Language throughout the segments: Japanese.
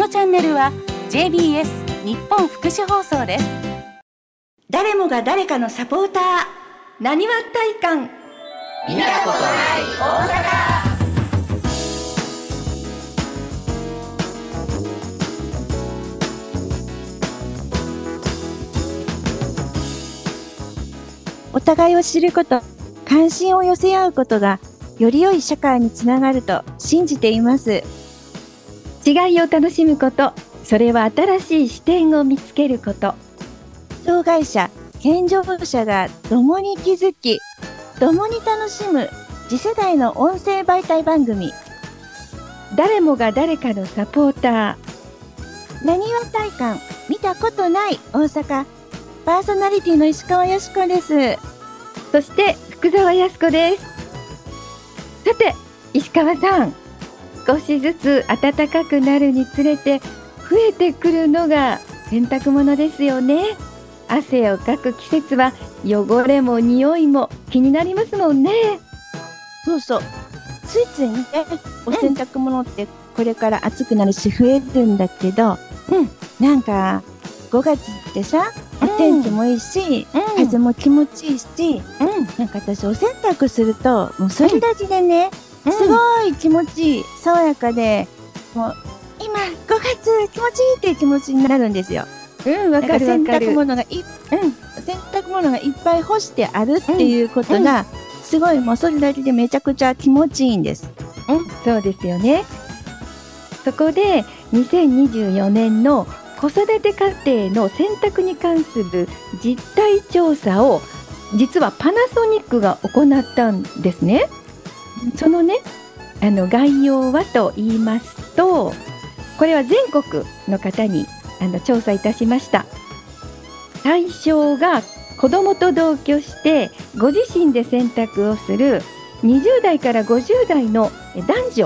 のチャンネルは JBS 日本福祉放送です。 誰もが誰かのサポーター、なにわ体感。 見たことない大阪。 お互いを知ること、関心を寄せ合うことがより良い社会につながると信じています。 違いを楽しむこと、それは新しい視点を見つけること。 障害者、健常者が共に気づき、共に楽しむ次世代の音声媒体番組。 誰もが誰かのサポーター。なにわ体感、見たことない大阪。パーソナリティの石川靖子です。 そして福澤靖子です。さて石川さん、少しずつ暖かくなるにつれて増えてくるのが洗濯物ですよね。汗をかく季節は汚れも匂いも気になりますもんね。 そうそう、ついついね、お洗濯物ってこれから暑くなるし増えるんだけど、なんか5月ってさ、お天気もいいし、風も気持ちいいし、なんか私お洗濯するともうそれだけでね、すごい気持ちいい、爽やかで、もう今5月気持ちいいっていう気持ちになるんですよ。 わかる。 洗濯物がいっぱい干してあるっていうことが、すごいもうそれだけでめちゃくちゃ気持ちいいんです。 そうですよね。そこで2024年の子育て家庭の洗濯に関する実態調査を実はパナソニックが行ったんですね。そのね、概要はと言いますと、これは全国の方に調査いたしました。対象が子どもと同居してご自身で洗濯をする20代から50代の男女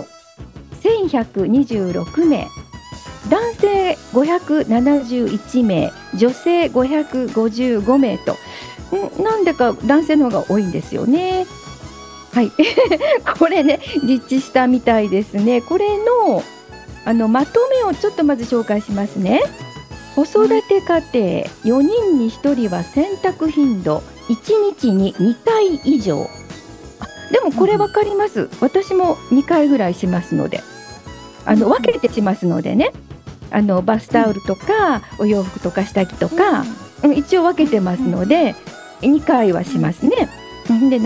1126名、男性571名、女性555名と、なんでか男性の方が多いんですよね。はい、これね、実地したみたいですね。これのまとめをちょっとまず紹介しますね。子育て家庭4人に1人は洗濯頻度1日に2回以上。でもこれ分かります。私も2回ぐらいしますので、分けてしますのでね、バスタオルとかお洋服とか下着とか、一応分けてますので、2回はしますね。で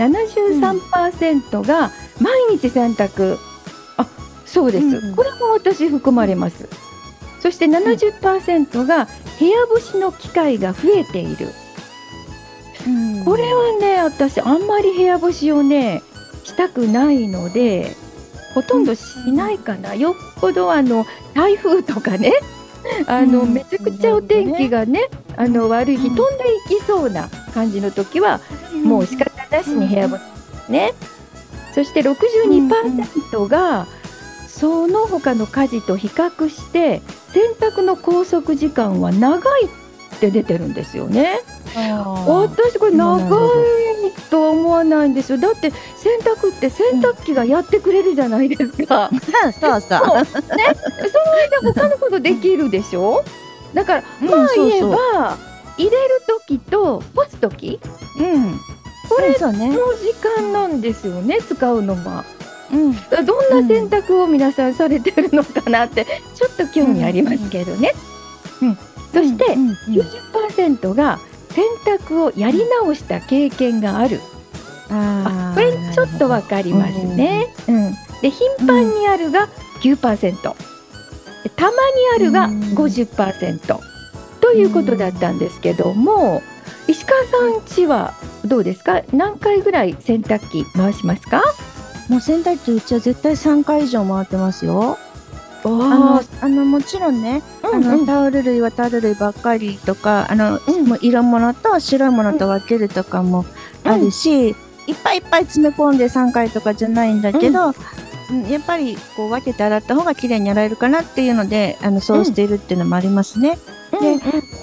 73% が毎日洗濯。そうです、これも私含まれます。そして 70% が部屋干しの機会が増えている。これはね、私あんまり部屋干しをねしたくないのでほとんどしないかな。よっぽど台風とかね、めちゃくちゃお天気がね、悪い日、飛んでいきそうな感じの時は、もう仕方なしに部屋干しですね。そして 62% がその他の家事と比較して洗濯の拘束時間は長いって出てるんですよね。私これ長いとは思わないんですよ。だって洗濯って洗濯機がやってくれるじゃないですか。 そうね、その間他のことできるでしょ。だからまあ言えば入れる時と干す時、これの時間なんですよね、使うのは。どんな選択を皆さんされてるのかなってちょっと興味ありますけどね。そして 90% が洗濯をやり直した経験がある。これちょっとわかりますね。で頻繁にあるが 9%、たまにあるが 50% ということだったんですけども、石川さんちはどうですか？何回ぐらい洗濯機回しますか？ もう洗濯機うちは絶対3回以上回ってますよ。もちろんね、タオル類はタオル類ばっかりとか、もう色物と白いものと分けるとかもあるし、いっぱいいっぱい詰め込んで3回とかじゃないんだけど、やっぱりこう分けて洗った方が綺麗に洗えるかなっていうのでそうしているっていうのもありますね。で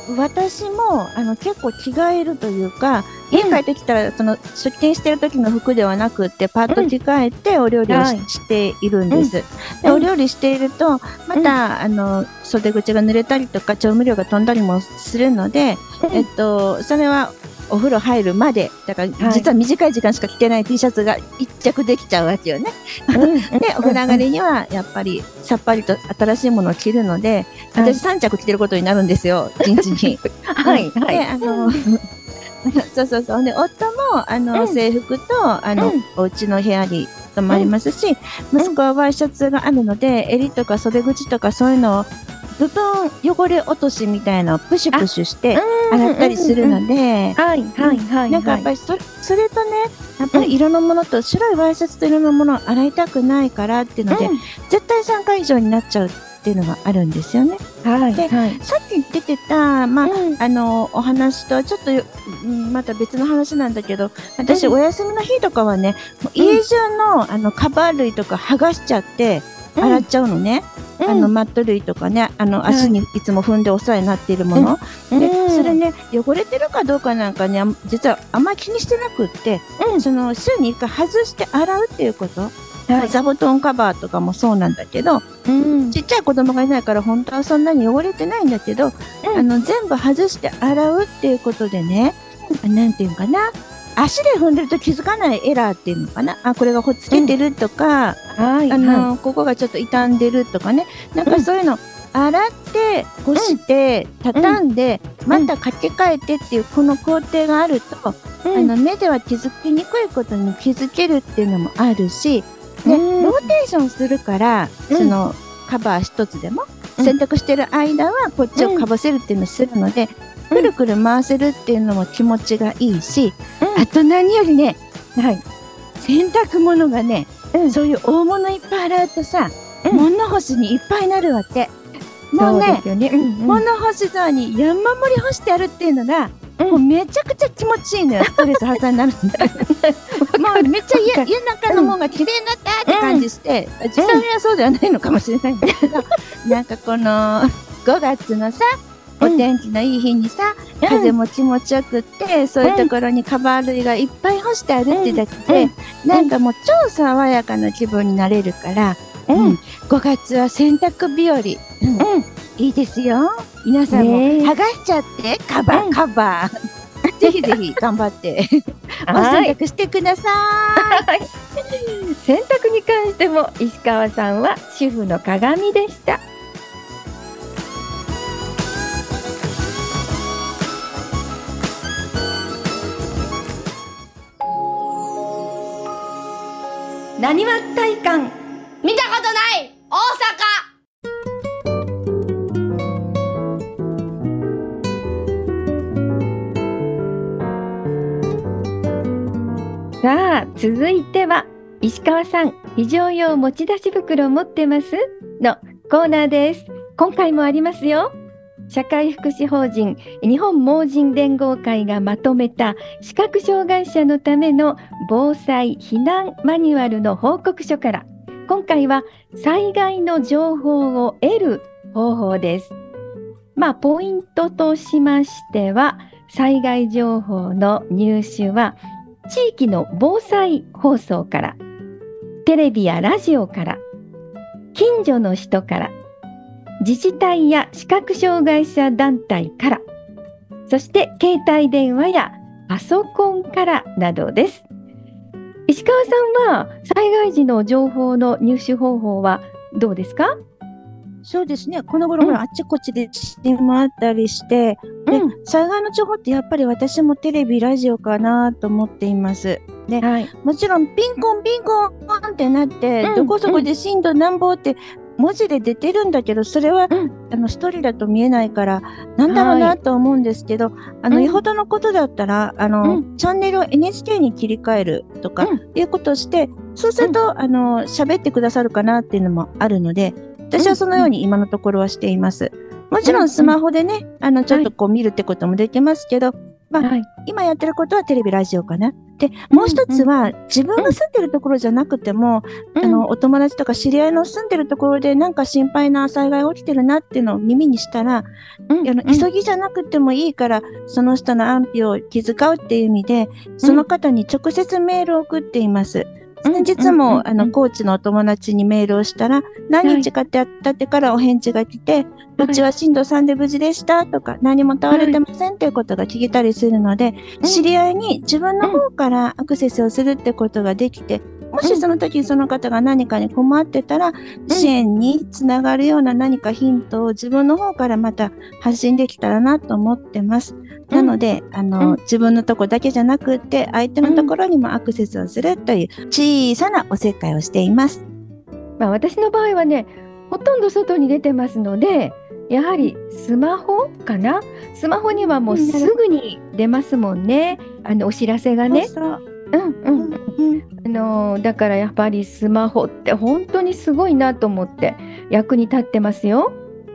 私も結構着替えるというか、家帰ってきたらその出勤してる時の服ではなくってパッと着替えてお料理をしているんです。でお料理しているとまた袖口が濡れたりとか調味料が飛んだりもするので、それはお風呂入るまでだから実は短い時間しか着てない T シャツが一着できちゃうわけよね。でお風呂上がりにはやっぱりさっぱりと新しいものを着るので、私3着着てることになるんですよ、一日に。 はいはい。 でそうで夫も制服とお家の部屋に泊まりますし、息子はワイシャツがあるので襟とか袖口とかそういうのを部分汚れ落としみたいなのをプシュプシュして洗ったりするので、なんかやっぱりそれとね、やっぱり色のものと白いワイシャツと色のものを洗いたくないからっていうので、絶対3回以上になっちゃうっていうのがあるんですよね。で、さっき出てた、お話とはちょっと、また別の話なんだけど、私、お休みの日とかはね、もう家中のカバー類とか剥がしちゃって洗っちゃうのね。マット類とかね、足にいつも踏んでお世話になっているもの。で、それね、汚れてるかどうかなんかね、実はあんまり気にしてなくって、その週に1回外して洗うっていうこと。座布団カバーとかもそうなんだけど、ちっちゃい子供がいないから本当はそんなに汚れてないんだけど、全部外して洗うっていうことでね、なんていうかな、足で踏んでると気づかないエラーっていうのかな、これがほっつけてるとか、ここがちょっと傷んでるとかね、なんかそういうの洗って干して畳んで、また掛け替えてっていうこの工程があると、目では気づきにくいことに気づけるっていうのもあるし、ローテーションするから、そのカバー一つでも洗濯してる間はこっちをかぶせるっていうのをするので、くるくる回せるっていうのも気持ちがいいし、あと何よりね、洗濯物がね、そういう大物いっぱい洗うとさ、物干しにいっぱいになるわけ。もうね、物干し座に山盛り干してあるっていうのが、もうめちゃくちゃ気持ちいいのよ。ストレス発散になるんだ。もうめっちゃ家の中のものが綺麗になったって感じして、実際にはそうではないのかもしれないんだけど、なんかこの5月のさ、お天気のいい日にさ、風も気持ちよくって、そういうところにカバー類がいっぱい干してあるってだけで、なんかもう超爽やかな気分になれるから、5月は洗濯日和。いいですよ。皆さんも剥がしちゃってカバーぜひぜひ頑張ってお洗濯してください。 洗濯に関しても石川さんは主婦の鏡でした。 なにわ体感見たことない大阪。 さあ続いては石川さん非常用持ち出し袋持ってますのコーナーです。今回もありますよ。社会福祉法人日本盲人連合会がまとめた視覚障害者のための防災避難マニュアルの報告書から、今回は災害の情報を得る方法です。ポイントとしましては、災害情報の入手は地域の防災放送から、テレビやラジオから、近所の人から、自治体や視覚障害者団体から、そして携帯電話やパソコンからなどです。石川さんは災害時の情報の入手方法はどうですか？ そうですね。この頃あっちこっちで地震もあったりして、で、災害の情報ってやっぱり私もテレビ、ラジオかなと思っています。で、もちろんピンコンピンコンってなって、どこそこで震度何ぼって文字で出てるんだけど、それは、一人だと見えないから、なんだろうなと思うんですけど、よほどのことだったら、チャンネルを NHK に切り替えるとか、いうことをして、そうすると、喋ってくださるかなっていうのもあるので、私はそのように今のところはしています。もちろんスマホでね、ちょっとこう見るってこともできますけど、 まあ、 はい。 今やってることはテレビ、ラジオかな。で、もう一つは、自分が住んでるところじゃなくても、お友達とか知り合いの住んでるところでなんか心配な災害起きてるなっていうのを耳にしたら、急ぎじゃなくてもいいから、その人の安否を気遣うっていう意味で、その方に直接メールを送っています。先日も、高知のお友達にメールをしたら、何日か経ってからお返事が来て、うちは震度3で無事でしたとか、何も倒れてませんっていうことが聞けたりするので、知り合いに自分の方からアクセスをするってことができて、もしその時その方が何かに困ってたら、支援につながるような何かヒントを自分の方からまた発信できたらなと思ってます。なので、自分のとこだけじゃなくって、相手のところにもアクセスをするという小さなおせっかいをしています。 まあ、私の場合はね、ほとんど外に出てますので、やはりスマホかな。スマホにはもうすぐに出ますもんね。お知らせがね。だからやっぱりスマホって本当にすごいなと思って役に立ってますよ。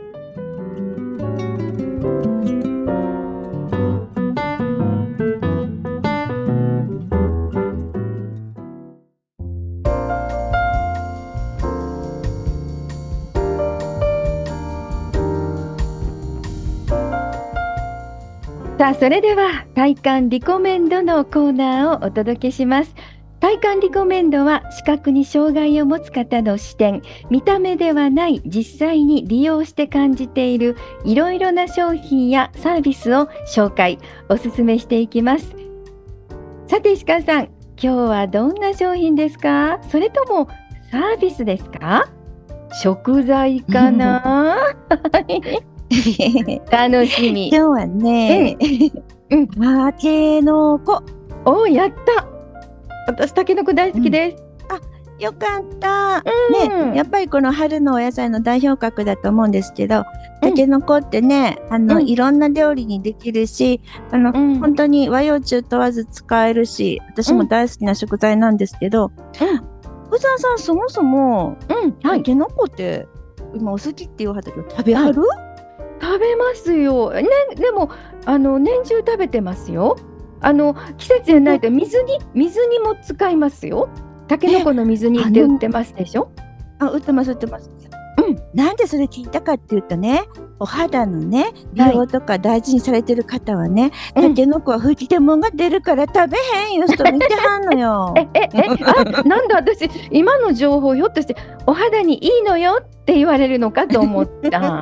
さあ、それでは体感リコメンドのコーナーをお届けします。体感リコメンドは視覚に障害を持つ方の視点、見た目ではない実際に利用して感じているいろいろな商品やサービスを紹介、おすすめしていきます。さて石川さん、今日はどんな商品ですか？それともサービスですか？食材かな？楽しみ。 今日はね、たけのこ。 お、やった。私たけのこ大好きです。 よかった。ね、やっぱりこの春のお野菜の代表格だと思うんですけど、たけのこってね、いろんな料理にできるし、本当に和洋中問わず使えるし、私も大好きな食材なんですけど、福沢さん、そもそも、たけのこって今お好きって言わはったけど、食べはる？ 食べますよ。ね、でも年中食べてますよ。季節じゃないと水煮も使いますよ。たけのこの水煮って売ってますでしょ？ 売ってます。なんでそれ聞いたかっていうとね、お肌のね、美容とか大事にされてる方はね、たけのこは吹き出物が出るから食べへんよ人見てはんのよ。 なんで私今の情報ひょっとしてお肌にいいのよって言われるのかと思った。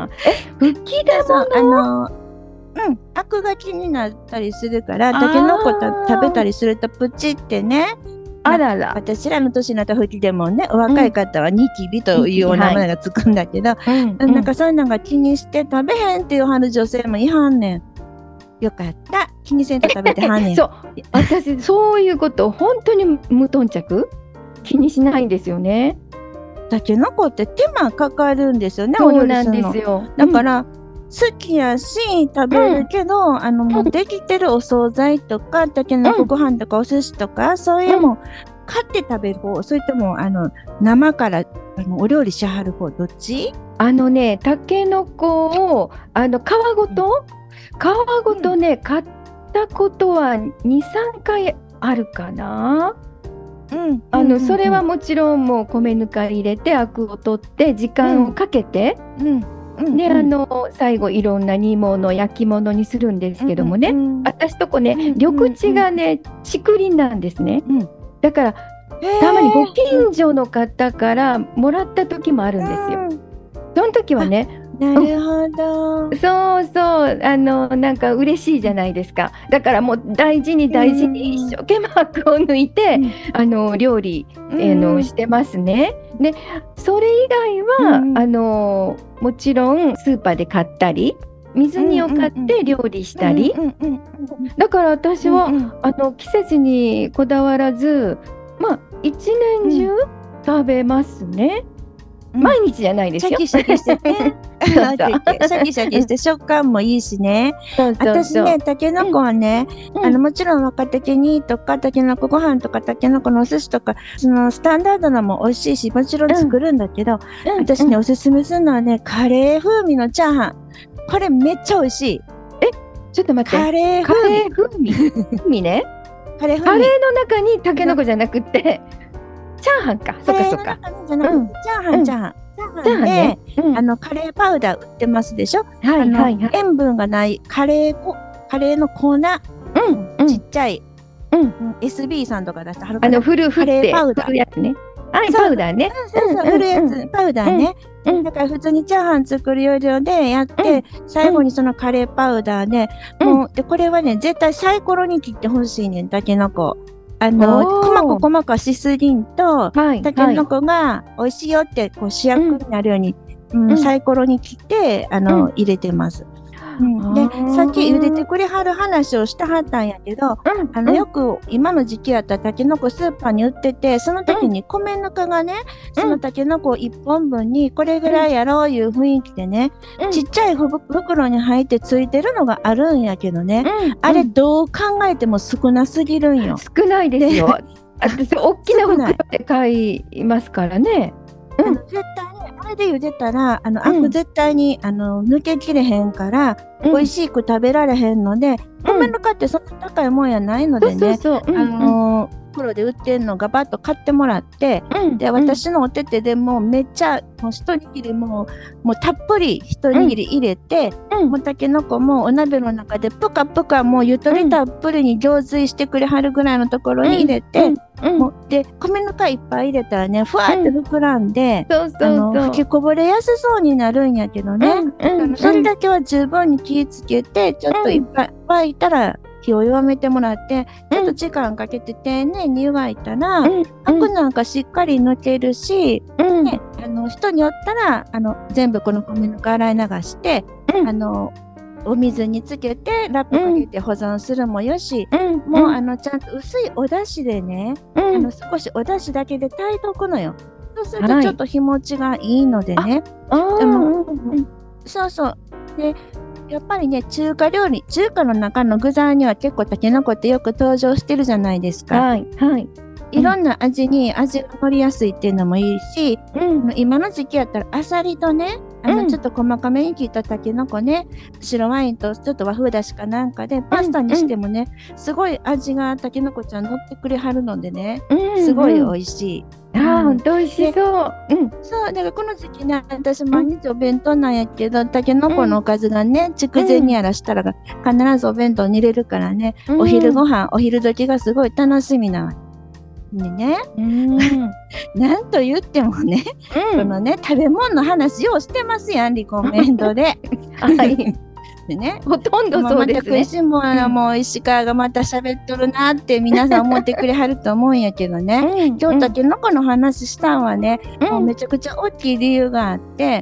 吹き出物。 アクが気になったりするから、たけのこ食べたりするとプチってね。 あらら。 私らの年になった時でもね、お若い方はニキビというお名前がつくんだけど、なんかそういうのが気にして食べへんっていうはる女性もいはんねん。よかった。気にせんと食べてはんねん。 そう。私、そういうこと本当に無頓着気にしないんですよね。 たけのこって手間かかるんですよね、 そうなんですよ。 だから、好きやし食べるけど、もうできてるお惣菜とかたけのこご飯とかお寿司とか、そういうの買って食べる方、それとも生からお料理しはる方、どっち？ たけのこを皮ごとね、買ったことは 2,3 回あるかな。それはもちろんもう米ぬか入れてアクを取って時間をかけて、で最後いろんな煮物焼き物にするんですけどもね、私とこね、緑地がね竹林なんですね。だからたまにご近所の方からもらった時もあるんですよ。その時はね、 なるほど。 そうなんか嬉しいじゃないですか。だからもう大事に一生懸命アクを抜いて、料理、してますね。でそれ以外は、もちろんスーパーで買ったり水煮を買って料理したり、だから私は、季節にこだわらず一年中食べますね。毎日じゃないですよ。 シャキシャキしてね。シャキシャキして食感もいいしね。私ね、たけのこはね、もちろん若たけ煮とかたけのこご飯とかたけのこのお寿司とか、そのスタンダードなも美味しいし、もちろん作るんだけど、私ね、おすすめするのはね、カレー風味のチャーハン。これめっちゃ美味しい。 ちょっと待って。 カレーカ風味。 レー風味。風味ね。 カレー風味。 カレーの中にタケノコじゃなくて、チャーハンか。そっかそっか。 カレーの中にじゃなくて、チャーハン、チャーハン。チャーチャーハンで、 ハンね。うんカレーパウダー売ってますでしょ。 はいはいはい。 塩分がないカレーの粉、 うんうんちっちゃい、 うん SB さんとか出してはるかな。 振カレってーパウダー振るやつね。はい、 そうパウダーね。 そう売るやつ、パウダーね。 うんだから普通にチャーハン作る要領でやって、最後にそのカレーパウダーで、で、これはね、絶対サイコロに切ってほしいねん、タケノコ。細かしすぎんと、 はいタケノコが美味しいよって、こう主役になるように、サイコロに切って、入れてます。で、さっき茹でてくれはる話をしてはったんやけど、よく今の時期やったらタケノコスーパーに売ってて、その時に米ぬかがね、そのタケノコ1本分にこれぐらいやろういう雰囲気でね、ちっちゃい袋に入ってついてるのがあるんやけどね、あれどう考えても少なすぎるんよ。 少ないですよ。私、大きな袋で買いますからね。 絶対ね、あれで茹でたら、アク絶対に、抜けきれへんから、美味しく食べられへんので、米ぬかってそんな高いもんやないのでね、袋で売ってんのがバッと買ってもらって、で、私のお手手でもうめっちゃ、もう一握りもうたっぷり一握り入れて、もうたけのこもお鍋の中でぷかぷかもうゆとりたっぷりに浄水してくれはるぐらいのところに入れて、もうで、米ぬかいっぱい入れたらね、ふわーって膨らんで、吹きこぼれやすそうになるんやけどね、それだけは十分に気をつけて、ちょっといっぱい沸いたら、火を弱めてもらって、ちょっと時間かけて丁寧に湯がいたら、アクなんかしっかり抜けるし、ね、人によったら、全部この米ぬか洗い流して、お水につけて、ラップかけて保存するもよし、もうちゃんと薄いお出汁でね、少しお出汁だけで炊いとくのよ。そうするとちょっと日持ちがいいのでね。そうそう。で、やっぱりね、中華の中の具材には結構たけのこってよく登場してるじゃないですか。 はいはい。 いろんな味が乗りやすいっていうのもいいし、今の時期やったらあさりとね、ちょっと細かめに切ったたけのこね、白ワインとちょっと和風だしかなんかで、パスタにしてもね、すごい味がたけのこちゃん乗ってくれはるのでね、すごい美味しい。 ほんと美味しそう。 そう、だからこの時期ね、私毎日お弁当なんやけど、たけのこのおかずがね、筑前煮やらしたら必ずお弁当に入れるからね、お昼時がすごい楽しみなわ。でね、なんと言ってもね、このね、食べ物の話をしてますやん、リコメンドで。 はい。 でね、 ほとんどそうですね。 また食いしん坊もう石川がまた喋っとるなって皆さん思ってくれはると思うんやけどね、今日たけのこの話したんはね、もうめちゃくちゃ大きい理由があって、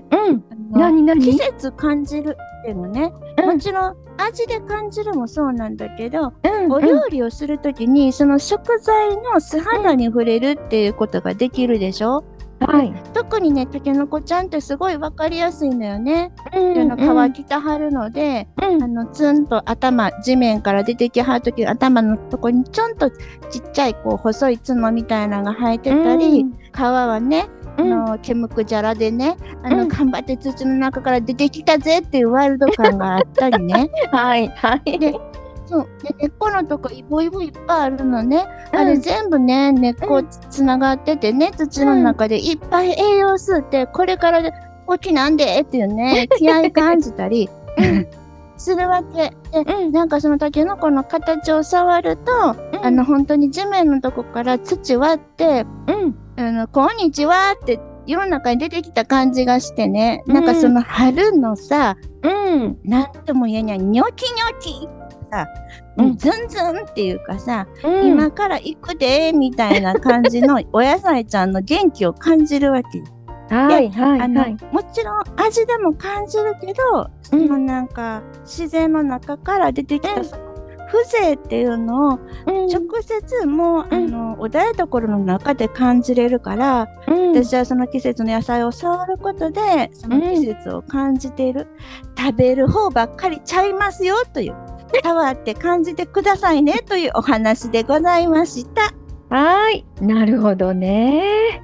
季節感じるっていうのね、もちろん味で感じるもそうなんだけど、お料理をするときにその食材の素肌に触れるっていうことができるでしょ。はい、特にね、たけのこちゃんってすごいわかりやすいんだよね。皮着たはるので、ツンと地面から出てきはるとき、頭のとこにちょんとちっちゃいこう細い角みたいなのが生えてたり、皮はね、毛むくじゃらでね、頑張って土の中から出てきたぜっていうワイルド感があったりね。 はいはい。 で根っこのとこイボイボいっぱいあるのね。あれ全部ね、根っこつながっててね、土の中でいっぱい栄養吸って、これから大きなんでっていうね、気合い感じたりするわけ。で、なんかそのたけのこの形を触ると、本当に地面のとこから土割って、こんにちはって世の中に出てきた感じがしてね、なんかその春のさ、なんとも言えないニョキニョキさ、ズンズンっていうかさ、今から行くでみたいな感じのお野菜ちゃんの元気を感じるわけ。もちろん味でも感じるけど、そのなんか自然の中から出てきたその風情っていうのを直接もうお台所の中で感じれるから、私はその季節の野菜を触ることでその季節を感じている、食べる方ばっかりちゃいますよという、触って感じてくださいねというお話でございました。 はい、なるほどね。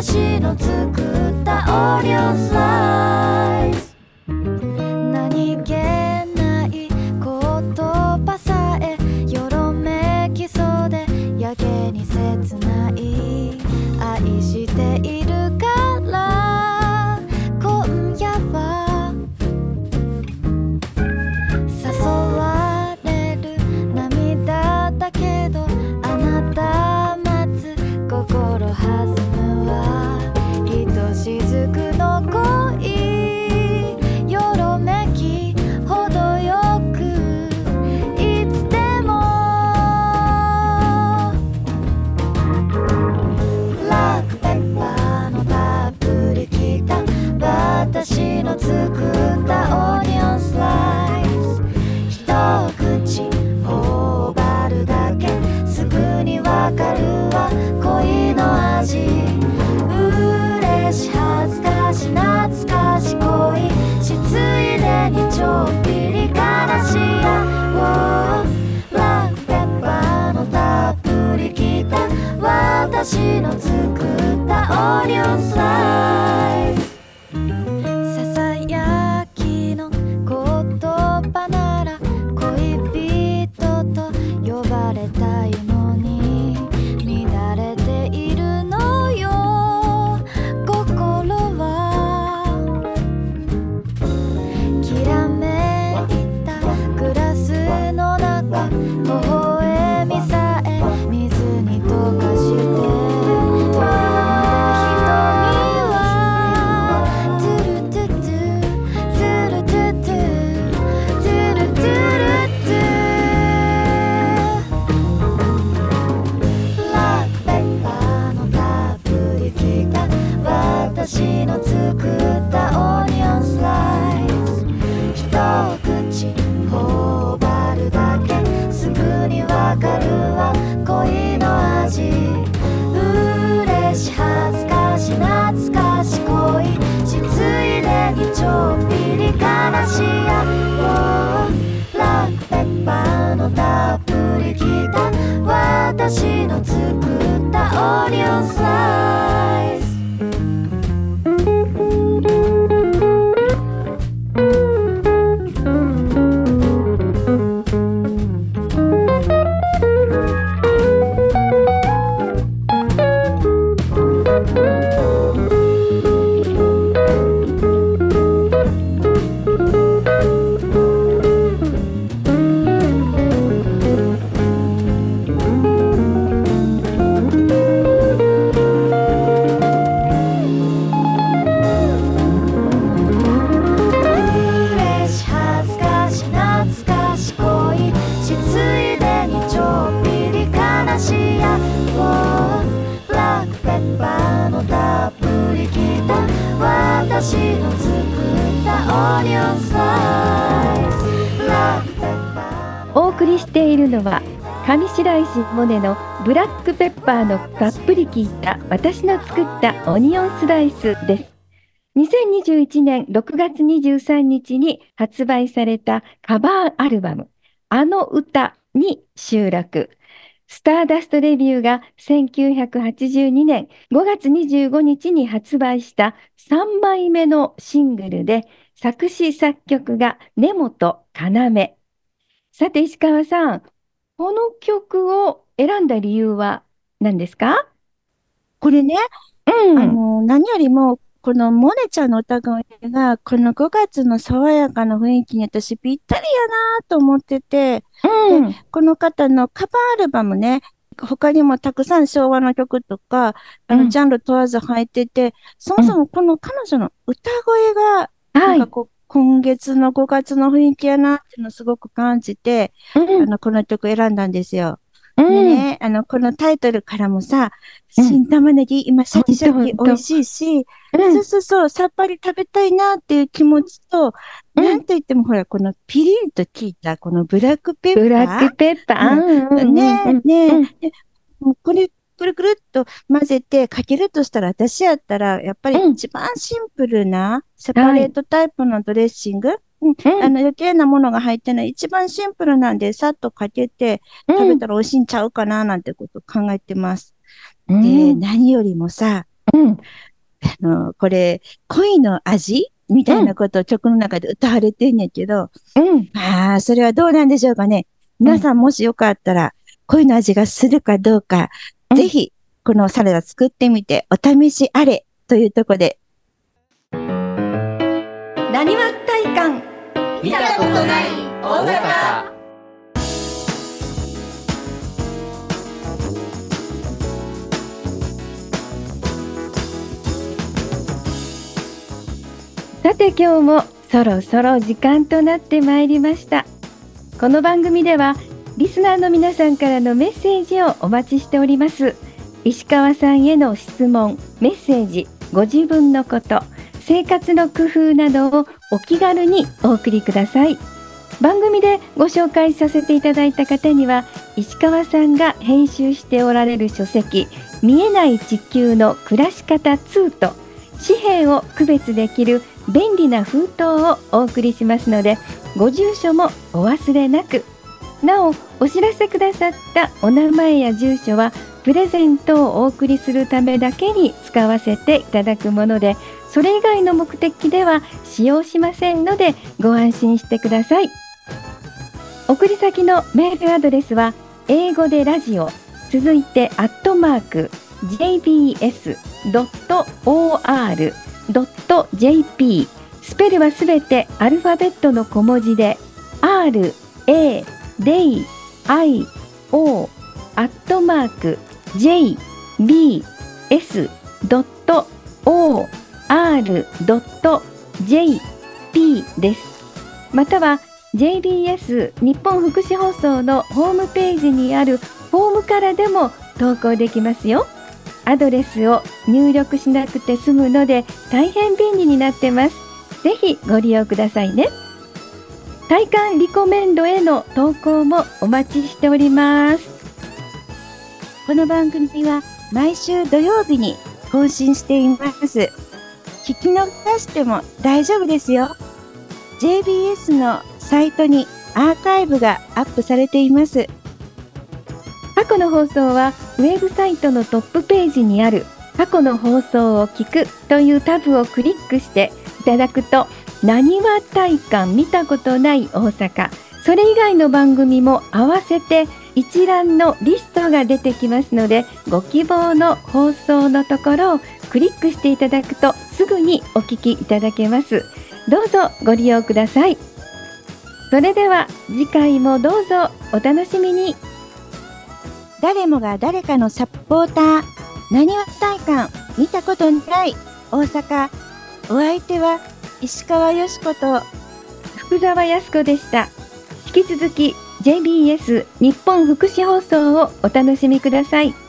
私の作ったオニオンスライス何気ない言葉さえよろめきそうでやけに切ない愛しているから今夜は誘われる涙だけどあなた待つ心弾むわひとしずくの恋よろめき程よくいつでもブラックペッパーのたっぷりきた私の作ったオニオンスライス一口頬張るだけすぐにわかるわ恋の味嬉し恥ずかし懐かし恋しついでにちょっぴり悲しやブラックペッパーのたっぷりきた私の作ったオニオンスライスささやきの言葉なら恋人と呼ばれたいのに乱れているのよ心はきらめいたグラスの中微笑みさえ水に溶かして瞳はトゥルトゥトゥトゥルトゥトゥトゥルトゥルトゥブラックペッパーのたっぷりきた私の作ったオニオンスライス一口頬張るだけすぐにわかるわ恋の味嬉し恥ずかし懐かし恋しついでにちょっぴり悲しやブラックペッパーのたっぷりきた私の作ったオニオンスライス嬉し恥ずかし懐かし恋しついでにちょっぴり悲しやブラックペッパーのたっぷりきた私の作ったオニオンスライスブラックペッパーお送りしているのは上白石萌音のブラックペッパーのたっぷり効いた私の作ったオニオンスライスです。2021年6月23日に発売されたカバーアルバムあの歌に収録。スターダストレビューが1982年5月25日に発売した3枚目のシングルで作詞作曲が根本要。さて石川さん、この曲を選んだ理由は何ですか？ これね、 うん。 何よりも、このモネちゃんの歌声が、この5月の爽やかな雰囲気に私ぴったりやなと思ってて、 うんで、この方のカバーアルバムね、他にもたくさん昭和の曲とか、 うんジャンル問わず入ってて、そもそもこの彼女の歌声が、 はい。 今月の5月の雰囲気やなっていうのをすごく感じて、 うん。 この曲選んだんですよ。でうん。 ね、このタイトルからもさ、新玉ねぎ、今、シャキシャキ美味しいし、そうそうそう、さっぱり食べたいなっていう気持ちと、なんといってもほら、このピリッと効いた、このブラックペッパー。 ブラックペッパー。 ねえ、もうこれ、くるくるっと混ぜてかけるとしたら、私やったら、やっぱり一番シンプルな、セパレートタイプのドレッシング。余計なものが入ってない、一番シンプルなんで、さっとかけて食べたら美味しいんちゃうかな、なんてことを考えてます。で、何よりもさ、 うんこれ、恋の味みたいなことを曲の中で歌われてんねんけど、 うんまあ、それはどうなんでしょうかね。皆さんもしよかったら、恋の味がするかどうか、 うんぜひ、このサラダ作ってみて、お試しあれというところで、 なにわ体感見たことない大阪。 さて今日もそろそろ時間となってまいりました。この番組ではリスナーの皆さんからのメッセージをお待ちしております。石川さんへの質問、メッセージ、ご自分のこと、生活の工夫などをお気軽にお送りください。番組でご紹介させていただいた方には石川さんが編集しておられる書籍、見えない地球の暮らし方2と紙幣を区別できる便利な封筒をお送りしますので、ご住所もお忘れなく。なお、お知らせくださったお名前や住所はプレゼントをお送りするためだけに使わせていただくもので、それ以外の目的では使用しませんのでご安心してください。送り先のメールアドレスは英語でラジオ、続いて@jbs.or.jp、 スペルはすべてアルファベットの小文字で radio@jbs.or.jp です。または JBS 日本福祉放送のホームページにあるフォームからでも投稿できますよ。アドレスを入力しなくて済むので大変便利になってます。ぜひご利用くださいね。体感リコメンドへの投稿もお待ちしております。 この番組は毎週土曜日に更新しています。聞き逃しても大丈夫ですよ。JBS のサイトにアーカイブがアップされています。 過去の放送はウェブサイトのトップページにある過去の放送を聞くというタブをクリックしていただくと、なにわ体感見たことない大阪、それ以外の番組も合わせて一覧のリストが出てきますので、ご希望の放送のところをクリックしていただくとすぐにお聞きいただけます。どうぞご利用ください。それでは次回もどうぞお楽しみに。 誰もが誰かのサポーター、なにわ体感見たことない大阪。お相手は石川よしこと福澤康子でした。引き続き JBS 日本福祉放送をお楽しみください。